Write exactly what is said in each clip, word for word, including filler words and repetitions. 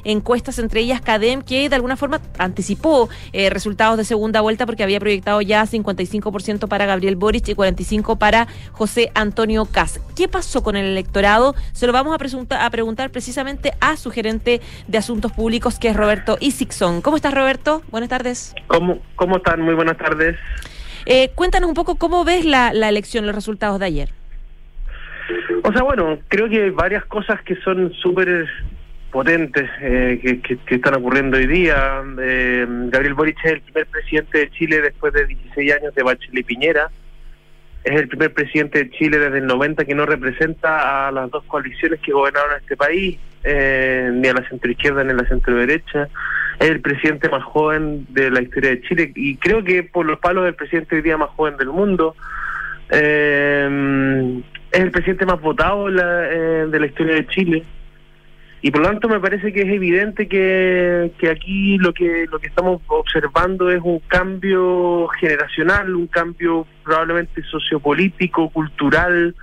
encuestas, entre ellas Cadem, que de alguna forma anticipó eh, resultados de segunda vuelta porque había proyectado ya cincuenta y cinco por ciento para Gabriel Boric y cuarenta y cinco por ciento para José Antonio Kast. ¿Qué pasó con el electorado? Se lo vamos a, presunta, a preguntar precisamente a su gerente de Asuntos Públicos, que es Roberto Isixson. ¿Cómo estás, Roberto? Buenas tardes. ¿Cómo, cómo están? Muy buenas tardes. Eh, cuéntanos un poco cómo ves la, la elección, los resultados de ayer. O sea, bueno, creo que hay varias cosas que son súper potentes eh, que, que, que están ocurriendo hoy día. Eh, Gabriel Boric es el primer presidente de Chile después de dieciséis años de Bachelet y Piñera. Es el primer presidente de Chile desde el noventa que no representa a las dos coaliciones que gobernaron este país, eh, ni a la centroizquierda ni a la centroderecha. Es el presidente más joven de la historia de Chile y creo que por los palos del presidente hoy día más joven del mundo. Eh, es el presidente más votado la, eh, de la historia de Chile. Y por lo tanto me parece que es evidente que, que aquí lo que lo que estamos observando es un cambio generacional, un cambio probablemente sociopolítico, cultural,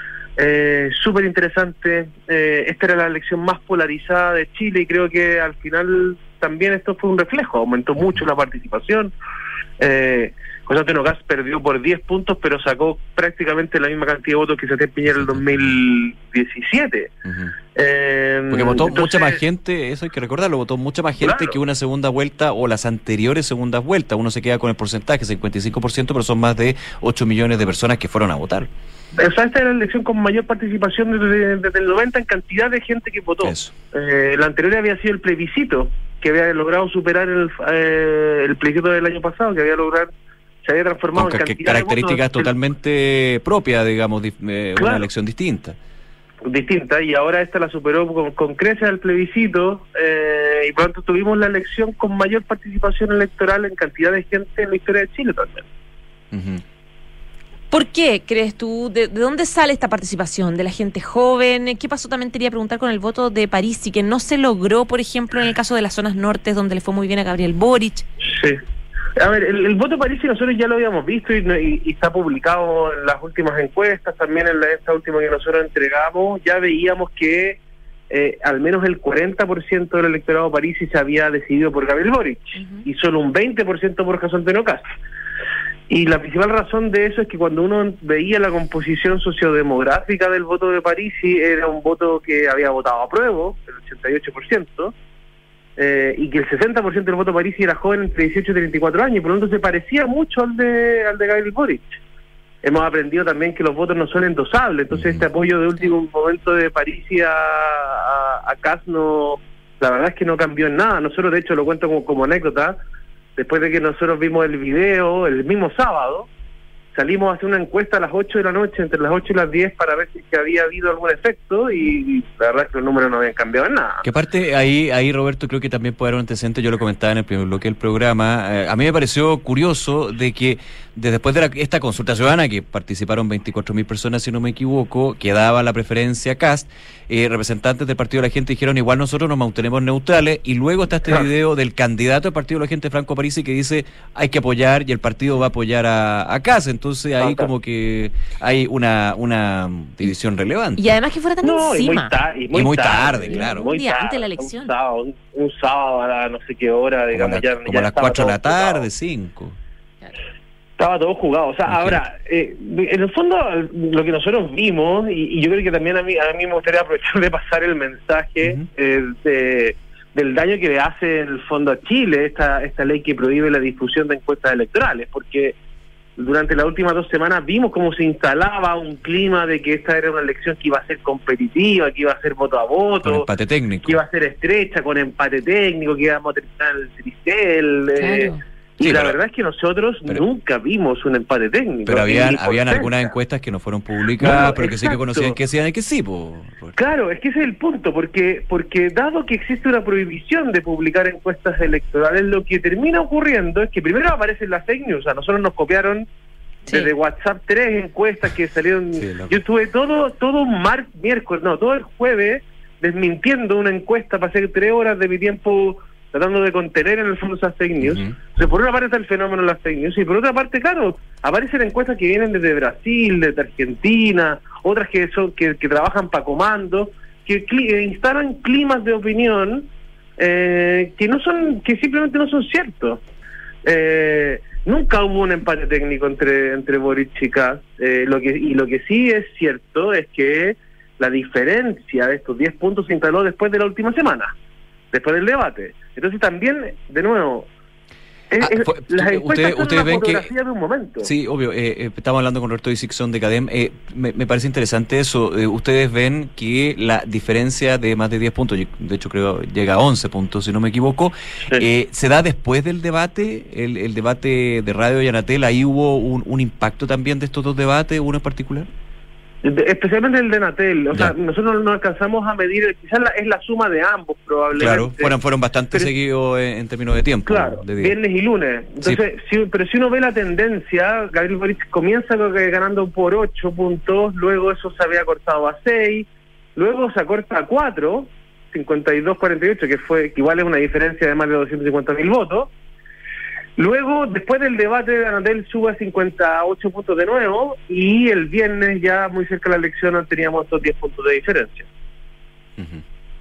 eh, súper interesante. Eh, esta era la elección más polarizada de Chile y creo que al final también esto fue un reflejo, aumentó mucho la participación. Eh, José Antonio Kast perdió por diez puntos, pero sacó prácticamente la misma cantidad de votos que Sebastián Piñera en el dos mil diecisiete. Uh-huh. Eh, Porque votó entonces, mucha más gente, eso hay que recordarlo, votó mucha más gente claro. que una segunda vuelta o las anteriores segundas vueltas. Uno se queda con el porcentaje, cincuenta y cinco por ciento, pero son más de ocho millones de personas que fueron a votar. O sea, esta era la elección con mayor participación desde, desde el noventa en cantidad de gente que votó. Eh, la anterior había sido el plebiscito, que había logrado superar el, eh, el plebiscito del año pasado, que había logrado, se había transformado con en cantidad características de votos. totalmente propias, digamos, eh, claro. Una elección distinta. distinta y ahora esta la superó con, con creces al plebiscito eh, y por lo tanto tuvimos la elección con mayor participación electoral en cantidad de gente en la historia de Chile también. Uh-huh. ¿Por qué crees tú? ¿De, de dónde sale esta participación? ¿De la gente joven? ¿Qué pasó? También te quería preguntar con el voto de Parisi, que no se logró, por ejemplo, en el caso de las zonas nortes, donde le fue muy bien a Gabriel Boric. Sí. A ver, el, el voto Parisi nosotros ya lo habíamos visto y, y, y está publicado en las últimas encuestas, también en la, esta última que nosotros entregamos, ya veíamos que eh, al menos el cuarenta por ciento del electorado Parisi se había decidido por Gabriel Boric uh-huh. y solo un veinte por ciento por José Antonio Kast. Y la principal razón de eso es que cuando uno veía la composición sociodemográfica del voto de Parisi, era un voto que había votado a prueba, el ochenta y ocho por ciento, Eh, y que el sesenta por ciento del voto Parisi era joven entre dieciocho y treinta y cuatro años, por lo tanto se parecía mucho al de al de Gabriel Boric. Hemos aprendido también que los votos no son endosables, entonces este apoyo de último momento de Parisi a, a, a Kast no, la verdad es que no cambió en nada. Nosotros, de hecho, lo cuento como, como anécdota, después de que nosotros vimos el video el mismo sábado, salimos a hacer una encuesta a las ocho de la noche, entre las ocho y las diez, para ver si que había habido algún efecto, y la verdad es que los números no habían cambiado en nada. Que aparte, ahí, ahí Roberto, creo que también puede haber un antecedente, yo lo comentaba en el primer bloque del programa, eh, a mí me pareció curioso de que de, después de la, esta consulta ciudadana, que participaron veinticuatro mil personas, si no me equivoco, que daba la preferencia a Kast, eh, representantes del Partido de la Gente dijeron, igual nosotros nos mantenemos neutrales, y luego está este claro. video del candidato del Partido de la Gente, Franco Parisi, que dice, hay que apoyar, y el partido va a apoyar a, a Kast. Entonces ahí okay. como que hay una una división relevante. Y además que fuera tan no, encima. Y muy, ta- y muy, y muy tarde, tarde, claro. Muy un día tarde, antes de la elección. Un sábado, un, un sábado a la no sé qué hora, digamos, como la, ya, como ya a las cuatro de la tarde, jugado. cinco. Estaba todo jugado. O sea, okay. ahora, eh, en el fondo, lo que nosotros vimos, y, y yo creo que también a mí, a mí me gustaría aprovechar de pasar el mensaje uh-huh. eh, de, del daño que le hace en el fondo a Chile esta, esta ley que prohíbe la difusión de encuestas electorales, porque durante las últimas dos semanas vimos cómo se instalaba un clima de que esta era una elección que iba a ser competitiva, que iba a ser voto a voto, con empate técnico, que iba a ser estrecha, con empate técnico, que íbamos a terminar el tricel. Claro. Eh, y sí, la pero, verdad es que nosotros pero, nunca vimos un empate técnico. Pero habían habían algunas encuestas que no fueron publicadas, no, pero que exacto. sí que conocían que decían que sí. Po. Claro, es que ese es el punto, porque porque dado que existe una prohibición de publicar encuestas electorales, lo que termina ocurriendo es que primero aparecen las fake news. A nosotros nos copiaron sí. desde WhatsApp tres encuestas que salieron. Sí, yo estuve todo todo un mar, miércoles, no, todo el jueves desmintiendo una encuesta, pasé tres horas de mi tiempo tratando de contener en el fondo esas fake news. Uh-huh. Entonces, por una parte está el fenómeno de las fake news, y por otra parte, claro, aparecen encuestas que vienen desde Brasil, desde Argentina, otras que son que, que trabajan para comando, que cli- instalan climas de opinión eh, que no son, que simplemente no son ciertos. Eh, nunca hubo un empate técnico entre entre Boric y Kast, eh, lo que y lo que sí es cierto es que la diferencia de estos diez puntos se instaló después de la última semana, después del debate. Entonces también, de nuevo, Ah, es, fue, las usted, encuestas son ustedes una ven que fotografía de un momento. sí, obvio, eh, eh, estamos hablando con Roberto Dixon de CADEM, eh, me, me parece interesante eso. Eh, ustedes ven que la diferencia de más de diez puntos, de hecho creo llega a once puntos si no me equivoco, sí. eh, se da después del debate, el, el debate de Radio y Anatel. Ahí hubo un, un impacto también de estos dos debates, uno en particular. Especialmente el de Anatel, o ya. sea, nosotros no alcanzamos a medir, quizás la, es la suma de ambos probablemente. Claro, fueron, fueron bastante pero, seguidos en, en términos de tiempo. Claro, de viernes y lunes. Entonces, sí. si, pero si uno ve la tendencia, Gabriel Boric comienza ganando por ocho puntos, luego eso se había cortado a seis, luego se acorta a cuatro, cincuenta y dos a cuarenta y ocho, que fue que igual es una diferencia de más de doscientos cincuenta mil votos. Luego, después del debate de Anatel, sube a cincuenta y ocho puntos de nuevo, y el viernes, ya muy cerca de la elección, teníamos estos diez puntos de diferencia. Uh-huh.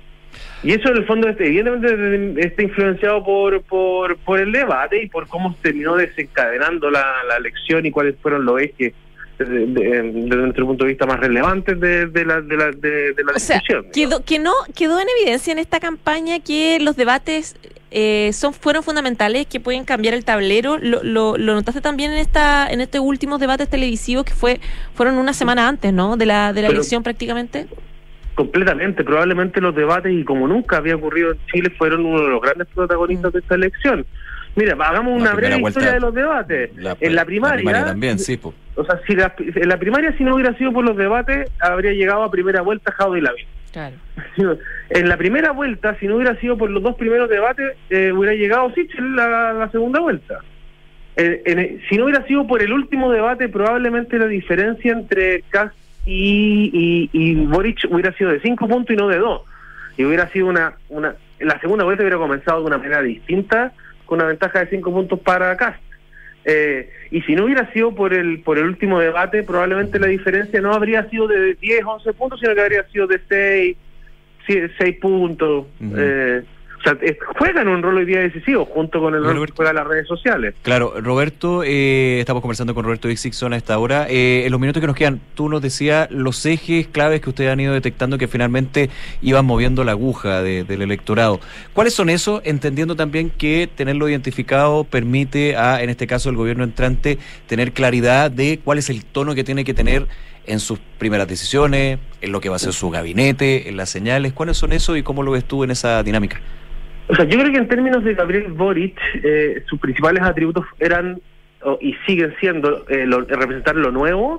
Y eso, en el fondo, este, evidentemente está influenciado por, por por el debate y por cómo terminó desencadenando la, la elección y cuáles fueron los ejes, desde, desde nuestro punto de vista, más relevantes de, de la de la, de, de la o discusión. Sea, quedó, que no, quedó en evidencia en esta campaña que los debates eh, son fueron fundamentales, que pueden cambiar el tablero. Lo, lo, lo notaste también en esta en estos últimos debates televisivos que fue fueron una semana antes, ¿no? De la de la Pero, elección prácticamente. Completamente, probablemente los debates, y como nunca había ocurrido en Chile, fueron uno de los grandes protagonistas mm. de esta elección. Mira, hagamos una breve historia de los debates. La, en la primaria, la primaria también, sí, po. O sea, si la, en la primaria, si no hubiera sido por los debates, habría llegado a primera vuelta Jaude y Lavín. Claro. En la primera vuelta, si no hubiera sido por los dos primeros debates, eh, hubiera llegado Sichel la, la segunda vuelta. Eh, en, si no hubiera sido por el último debate, probablemente la diferencia entre Kast y, y, y Boric hubiera sido de cinco puntos y no de dos. Y hubiera sido una, una... La segunda vuelta hubiera comenzado de una manera distinta, con una ventaja de cinco puntos para Kast. Eh, y si no hubiera sido por el por el último debate, probablemente la diferencia no habría sido de diez, once puntos, sino que habría sido de seis, seis puntos. Uh-huh. eh, o sea, eh, juegan un rol hoy día decisivo, junto con el rol que juegan las redes sociales. Claro, Roberto, eh, estamos conversando con Roberto Dixon a esta hora. Eh, en los minutos que nos quedan, tú nos decías los ejes claves que ustedes han ido detectando que finalmente iban moviendo la aguja de, del electorado. ¿Cuáles son esos? Entendiendo también que tenerlo identificado permite a, en este caso, el gobierno entrante tener claridad de cuál es el tono que tiene que tener en sus primeras decisiones, en lo que va a ser su gabinete, en las señales. ¿Cuáles son esos y cómo lo ves tú en esa dinámica? O sea, yo creo que en términos de Gabriel Boric, eh, sus principales atributos eran oh, y siguen siendo eh, lo, representar lo nuevo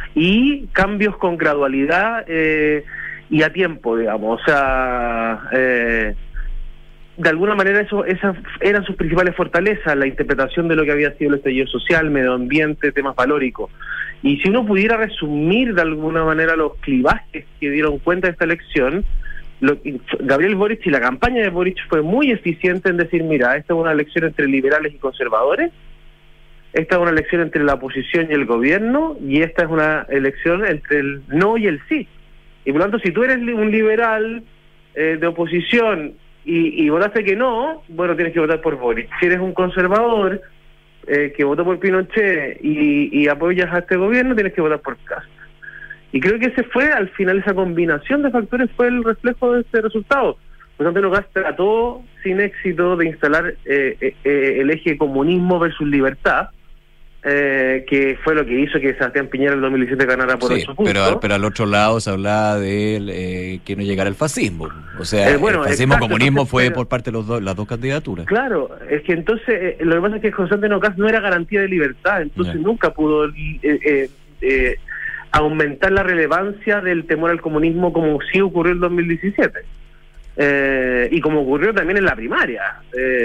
y cambios con gradualidad eh, y a tiempo, digamos. O sea, eh, de alguna manera eso esas eran sus principales fortalezas, la interpretación de lo que había sido el estallido social, medio ambiente, temas valóricos. Y si uno pudiera resumir de alguna manera los clivajes que dieron cuenta de esta elección, Lo, Gabriel Boric y la campaña de Boric fue muy eficiente en decir, mira, esta es una elección entre liberales y conservadores, esta es una elección entre la oposición y el gobierno, y esta es una elección entre el no y el sí. Y por lo tanto, si tú eres un liberal eh, de oposición y, y votaste que no, bueno, tienes que votar por Boric. Si eres un conservador eh, que votó por Pinochet y, y apoyas a este gobierno, tienes que votar por Kast. Y creo que ese fue, al final, esa combinación de factores fue el reflejo de este resultado. Por tanto, Kast trató sin éxito de instalar eh, eh, el eje comunismo versus libertad, eh, que fue lo que hizo que Sebastián Piñera en el dos mil diecisiete ganara por sí, ocho puntos. Pero, pero al otro lado se hablaba de eh, que no llegara el fascismo. O sea, eh, bueno, el fascismo exacto, comunismo entonces, fue pero, por parte de los do, las dos candidaturas. Claro, es que entonces, eh, lo que pasa es que José Antonio Kast no era garantía de libertad, entonces yeah. nunca pudo... Eh, eh, eh, aumentar la relevancia del temor al comunismo como sí ocurrió en dos mil diecisiete eh, y como ocurrió también en la primaria.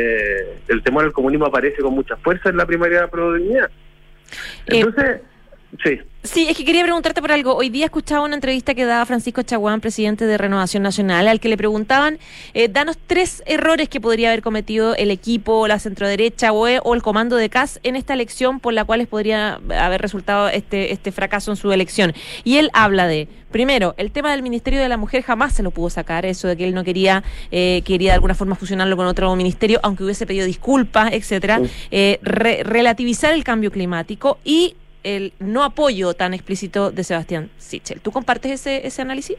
Eh, el temor al comunismo aparece con mucha fuerza en la primaria de la Pro Dignidad. Entonces, Sí. Sí, es que quería preguntarte por algo. Hoy día escuchaba una entrevista que daba Francisco Chaguán, presidente de Renovación Nacional, al que le preguntaban, eh, danos tres errores que podría haber cometido el equipo, la centroderecha o, o el comando de C A S en esta elección por la cual podría haber resultado este, este fracaso en su elección. Y él habla de, primero, el tema del Ministerio de la Mujer jamás se lo pudo sacar, eso de que él no quería, eh, quería de alguna forma fusionarlo con otro ministerio, aunque hubiese pedido disculpas, etcétera. Eh, re, relativizar el cambio climático y el no apoyo tan explícito de Sebastián Sichel. ¿Tú compartes ese ese análisis?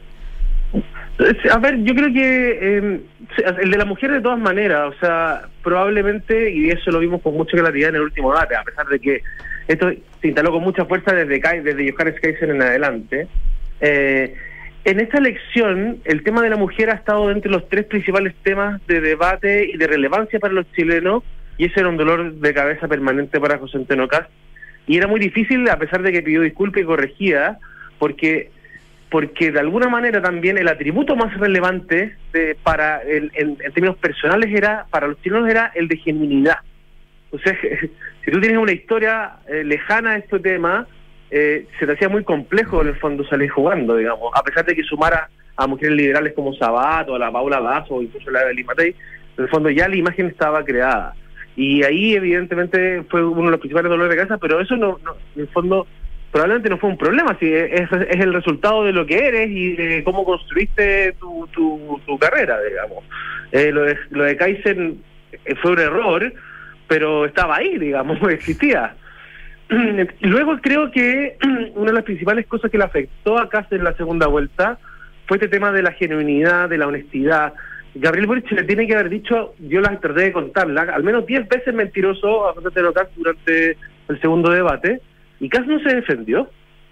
A ver, yo creo que eh, el de la mujer de todas maneras, o sea, probablemente, y eso lo vimos con mucha claridad en el último debate, a pesar de que esto se instaló con mucha fuerza desde desde Johannes Kaiser en adelante, eh, en esta elección el tema de la mujer ha estado entre los tres principales temas de debate y de relevancia para los chilenos, y ese era un dolor de cabeza permanente para José Antonio Kast. Y era muy difícil, a pesar de que pidió disculpas y corregía, porque porque de alguna manera también el atributo más relevante de, para el, en, en términos personales era para los chilenos era el de genuinidad. O sea, si tú tienes una historia eh, lejana a este tema, eh, se te hacía muy complejo en el fondo salir jugando, digamos, a pesar de que sumara a mujeres liberales como Sabat o a la Paula Dazo o incluso la de Evelyn Matei, en el fondo ya la imagen estaba creada. Y ahí evidentemente fue uno de los principales dolores de cabeza, pero eso no, no en el fondo probablemente no fue un problema, si es, es el resultado de lo que eres y de cómo construiste tu, tu, tu carrera, digamos. Eh, lo de, lo de Kaiser fue un error, pero estaba ahí, digamos, existía. Luego creo que una de las principales cosas que le afectó a Kast en la segunda vuelta fue este tema de la genuinidad, de la honestidad. Gabriel Boric le tiene que haber dicho, yo las traté de contarla, al menos diez veces mentiroso a José Antonio Kast durante el segundo debate, y Kast no se defendió.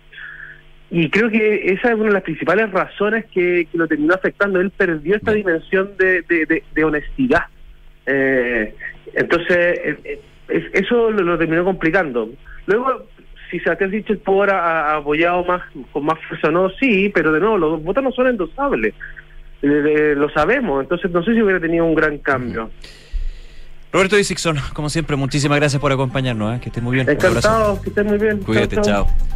Y creo que esa es una de las principales razones que, que lo terminó afectando. Él perdió esta dimensión de, de, de, de honestidad. Eh, entonces, eh, eh, eso lo, lo terminó complicando. Luego, si Sebastián Sichel pudo haber apoyado más con más fuerza o no, sí, pero de nuevo, los votos no son endosables. Eh, eh, lo sabemos, entonces no sé si hubiera tenido un gran cambio. Roberto Dixon, como siempre, muchísimas gracias por acompañarnos, ¿eh? Que estés muy bien. Encantado, que estés muy bien. Cuídate, chao. chao.